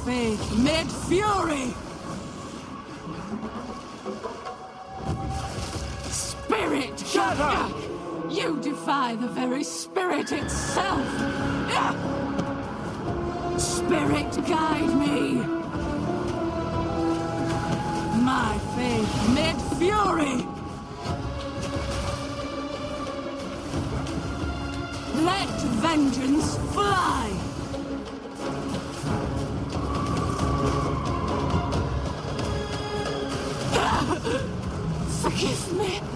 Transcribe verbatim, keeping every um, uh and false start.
faith mid-fury! Spirit! Shut up! You defy the very spirit itself! Spirit, guide me! My faith mid-fury! Let vengeance fly! Forgive me!